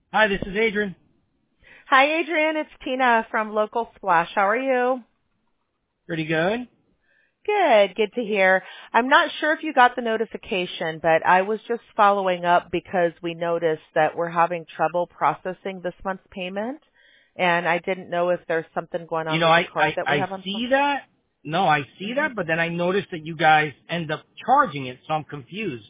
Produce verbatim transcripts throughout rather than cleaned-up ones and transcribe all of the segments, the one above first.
Hi, this is Adrian. Hi, Adrian. It's Tina from Local Splash. How are you? Pretty good. Good. Good to hear. I'm not sure if you got the notification, but I was just following up because we noticed that we're having trouble processing this month's payment, and I didn't know if there's something going You on know, with the I, card I, that we I have on file. see that. No, I see hmm that, but then I noticed that you guys end up charging it, so I'm confused.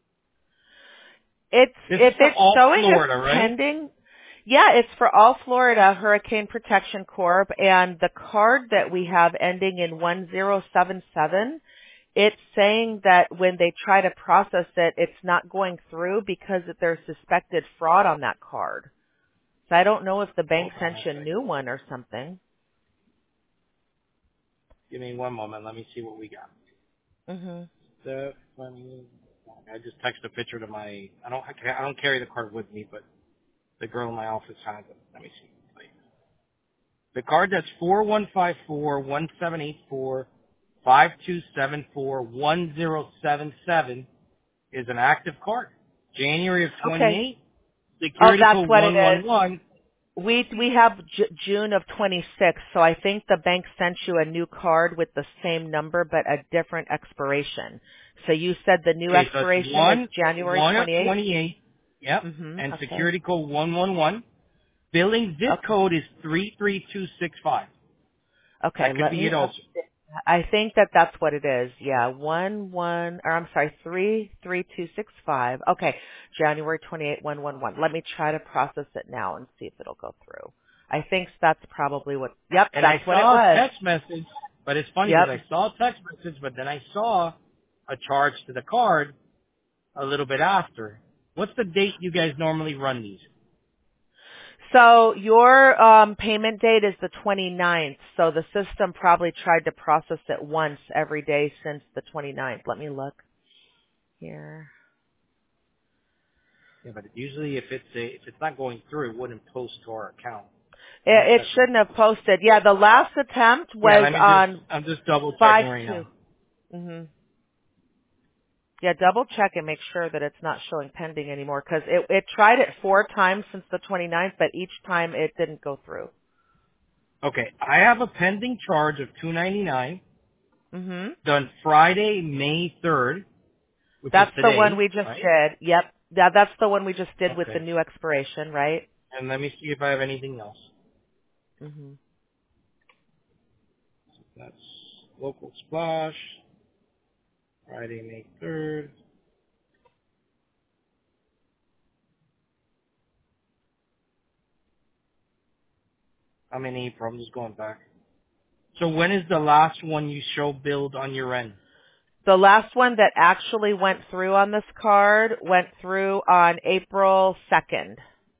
It's This is if for it's all showing as Florida, right? pending. Yeah, it's for all Florida Hurricane Protection Corp, and the card that we have ending in one zero seven seven. It's saying that when they try to process it, it's not going through because there's suspected fraud on that card. So I don't know if the bank Hold on sent a you a second. new one or something. Give me one moment. Let me see what we got. Mhm. Stephanie. I just texted a picture to my. I don't. I don't carry the card with me, but the girl in my office has it. Let me see. The card that's four one five four one seven eight four five two seven four one zero seven seven is an active card. January of Okay. twenty-eight, Oh, security that's code what it one is. one one. We we have J- June of twenty-six, so I think the bank sent you a new card with the same number but a different expiration. So you said the new Okay, so it's expiration is one, January one of twenty-eighth? twenty-eight. Yep. Mhm. And Okay. security code one one one. Billing zip Okay. code is three three two six five. Okay, That could let be me it up. also. I think that that's what it is. Yeah, one one, or I'm sorry, three three two six five. Okay, January twenty eight one one one. Let me try to process it now and see if it'll go through. I think that's probably what. Yep, And I that's what it saw a was. text message, but it's funny because Yep. I saw a text message, but then I saw a charge to the card a little bit after. What's the date you guys normally run these? So your um, payment date is the twenty-ninth. So the system probably tried to process it once every day since the twenty-ninth. Let me look here. Yeah, but usually if it's a, if it's not going through, it wouldn't post to our account. Unless It, it that's an shouldn't have posted. Yeah, the last attempt Yeah, was let me just, on I'm just double checking five right two. now. Mhm. Yeah, double check and make sure that it's not showing pending anymore because it, it tried it four times since the twenty-ninth, but each time it didn't go through. Okay, I have a pending charge of two ninety-nine hmm done Friday, May third, which is That's the one today, we just right? did. Yep. Yeah, that's the one we just did with the Okay. new expiration, right? And let me see if I have anything else. hmm That's local splash, Friday, May third. I'm in April, I'm just going back. So when is the last one you show billed on your end? The last one that actually went through on this card went through on April second.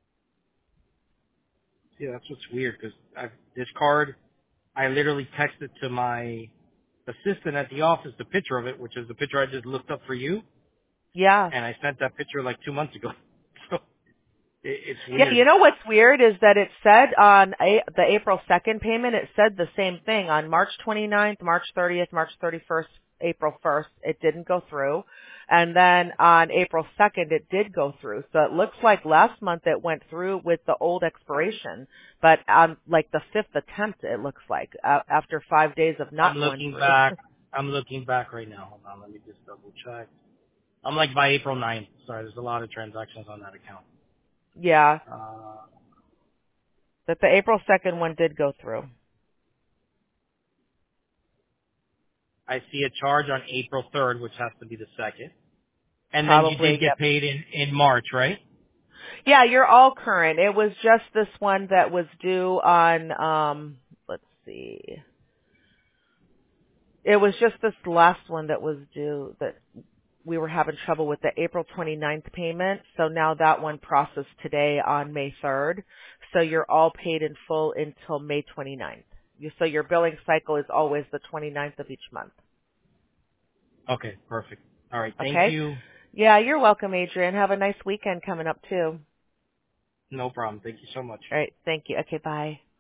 Yeah, that's what's weird, because this card, I literally texted to my assistant at the office the picture of it, which is the picture I just looked up for you, Yeah. and I sent that picture like two months ago. So it, it's Yeah, you weird. know what's weird is that it said on a- the April second payment, it said the same thing on March twenty-ninth, March thirtieth, March thirty-first, April first. It didn't go through. And then on April second, it did go through. So it looks like last month it went through with the old expiration. But on like the fifth attempt, it looks like, uh, after five days of I'm not going looking through. back. I'm looking back right now. Hold on, let me just double check. I'm like by April ninth. Sorry, there's a lot of transactions on that account. Yeah. Uh, But the April second one did go through. I see a charge on April third, which has to be the second. And then you Probably, did yep. get paid in, in March, right? Yeah, you're all current. It was just this one that was due on, um, let's see. It was just this last one that was due that we were having trouble with the April twenty-ninth payment. So now that one processed today on May third. So you're all paid in full until May twenty-ninth. You, so your billing cycle is always the twenty-ninth of each month. Okay, perfect. All right, thank Okay? you. Yeah, you're welcome, Adrian. Have a nice weekend coming up too. No problem. Thank you so much. All right. Thank you. Okay, bye.